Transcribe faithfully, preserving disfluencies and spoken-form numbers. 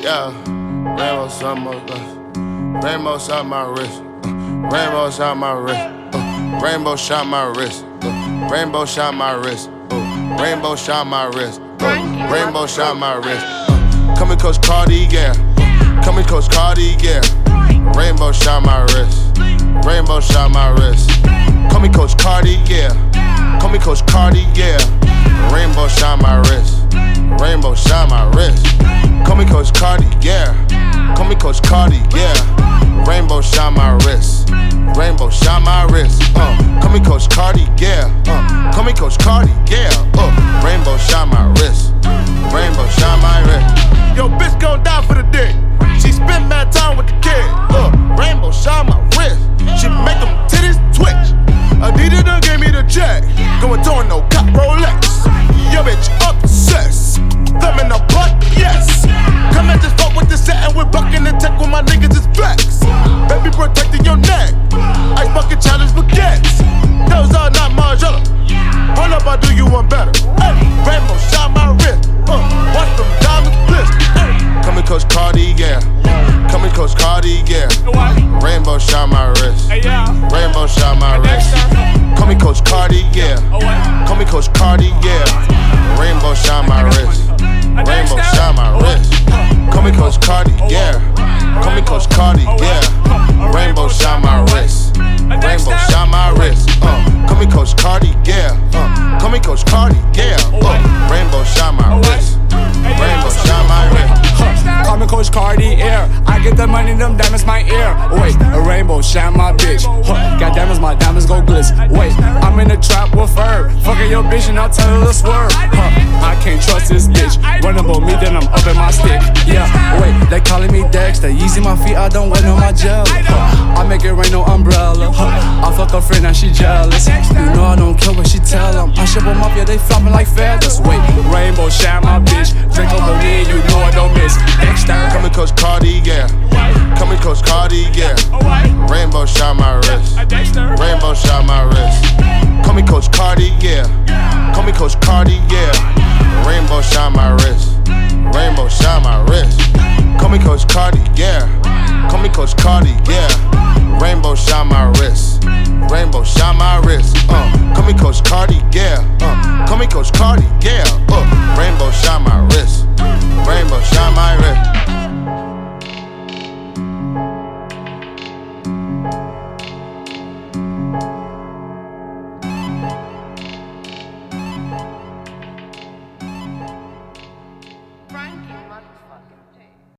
Yeah, rainbow shot my wrist. Rainbow shot my wrist. Uh, rainbow shot my wrist. Uh, rainbow shot my wrist. Uh, rainbow shot my wrist. Uh, rainbow shot my wrist. Uh, rainbow shot my wrist. Uh, coming Coach Cardi, yeah. Uh, coming Coach Cardi, yeah. Rainbow shot my wrist. Rainbow shot my wrist. Call me Coach Cardi, yeah. Call me Coach Cardi, yeah. Rainbow shot my wrist. Rainbow shot my wrist. Call me Coach Cardi, yeah. Call me Coach Cardi, yeah. Rainbow shot my wrist. Rainbow shot my wrist. Uh, call me Coach Cardi, yeah. Uh, call me Coach Cardi, yeah. Uh, rainbow shot my wrist. Rainbow shot my wrist. Yo, bitch gon' die for the dick. She spent mad time with the kid. Uh, rainbow shot my wrist. She make them titties twitch. Adidas done gave me the check. Going to no cop Rolex. Yo, bitch obsessed. Thumb in the butt, yes. Come and just fuck with the set and we're bucking the tech when my niggas is flex. Baby protecting your neck. Ice bucket challenge baguettes. Those are not Margiela. Hold up, I do you one better. Ay, rainbow shot my wrist. Uh, watch them diamonds bliss. Coming Coach Cardi, yeah. Coming Coach Cardi, yeah. Rainbow shot my wrist. Rainbow shot my wrist. Call me Coach Cardi, yeah. Call me Coach Cardi, yeah. Rainbow shot my wrist. Rainbow shot my wrist. Call me Coach Cardi, yeah. Call me Coach Cardi, yeah. Rainbow shot my wrist. Rainbow shot my wrist. Uh, call me Coach Cardi, yeah. Uh, call me Coach Cardi, yeah. Uh, rainbow shot my wrist. Rainbow shot my wrist. Call me Coach Cardi, yeah. I get the money, them diamonds my ear. Wait, a rainbow shine my bitch. Huh, got diamonds, my diamonds go glitz. Wait, I'm in the trap with her. Fucking your bitch and I'll tell her to swerve. Huh, I can't trust this bitch. Run up on me, then I'm up in my stick. Yeah, wait, they calling me Dexter. Easy my feet, I don't wear no my gel. Huh, I make it rain, no umbrella. Huh, I fuck a friend, now she jealous. You know I don't care what she tell them. I ship them up, yeah, they flopping like feathers. Wait, rainbow shine my bitch. Drink over me, you know I don't miss. Coming Coach Cardi, yeah. Coming Coach Cardi, yeah. Rainbow shot my wrist. Rainbow shot my wrist. Call me Coach Cardi, yeah. Call me Coach Cardi, yeah. Rainbow shot my wrist. Rainbow shot my wrist. Call me Coach Cardi, yeah. Call me Coach Cardi, yeah. Rainbow shot my wrist. Rainbow shot my wrist. Uh, call me Coach Cardi, yeah. Uh, call me Coach Cardi, yeah. Uh, rainbow shot my wrist. Rainbow shot my wrist. Frankie, motherfucker.